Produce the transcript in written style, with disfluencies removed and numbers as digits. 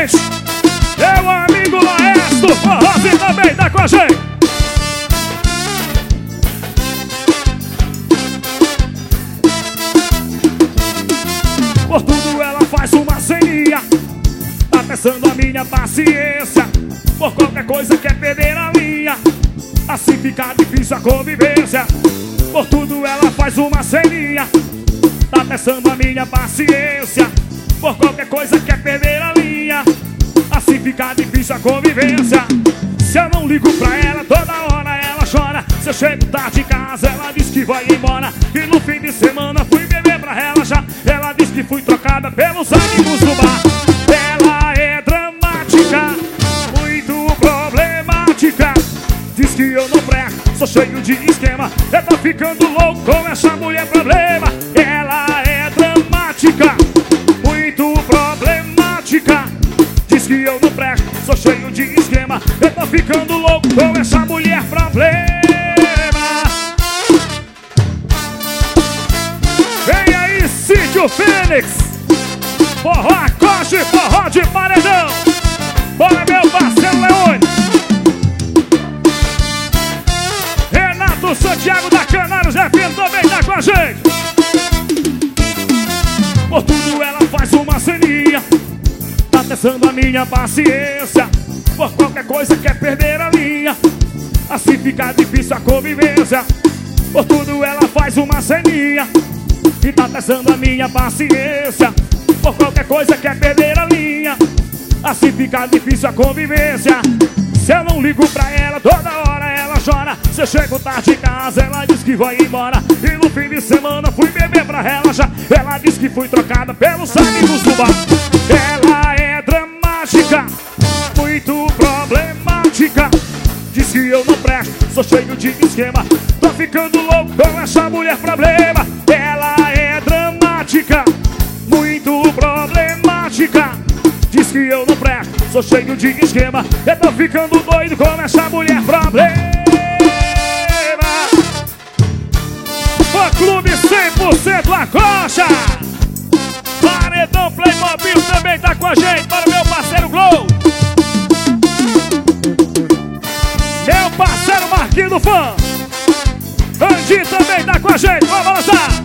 gente. Meu amigo Laércio Forrozinho também tá com a gente. Por tudo ela faz uma ceninha, tá testando a minha paciência. Por qualquer coisa quer perder a linha, assim fica difícil a convivência. Por tudo ela faz uma ceninha, tá testando a minha paciência. Por qualquer coisa quer perder a linha, assim fica difícil a convivência. Se eu não ligo pra ela, toda hora ela chora. Se eu chego tarde em casa, ela diz que vai embora. E no fim de semana fui beber pra relaxar. Ela diz que fui trocada pelos amigos do bar. Ela é dramática, muito problemática. Diz que eu não presto, sou cheio de esquema. Eu tô ficando louco com essa mulher problema. Ela é dramática, muito problemática. Diz que eu não presto, sou cheio de esquema. Eu tô ficando louco com essa mulher problema. Vem aí, Sítio Fênix, forró acoche, forró de paredão. Bora, meu parceiro Leone. Renato Santiago da Canários FM também tá com a gente. Por tudo ela faz uma ceninha, tá testando a minha paciência. Por qualquer coisa quer perder a linha, assim fica difícil a convivência. Por tudo ela faz uma ceninha, e tá testando a minha paciência. Por qualquer coisa quer perder a linha, assim fica difícil a convivência. Se eu não ligo pra ela, toda hora ela chora. Se eu chego tarde em casa, ela diz que vai embora. E no fim de semana fui beber pra relaxar. Ela diz que fui trocada pelos amigos do bar. Ela é dramática, muito problemática. Diz que eu não presto, sou cheio de esquema. Tô ficando louco com essa mulher problema. Ela é dramática, muito problemática. Diz que eu não presto, sou cheio de esquema. Eu tô ficando doido com essa mulher problema. Fã Clube 100% Acocha. Paredão Playmobil também tá com a gente. Para o meu parceiro Glow, meu parceiro Marquinhos do Fã. Andy também tá com a gente. Vamos lançar.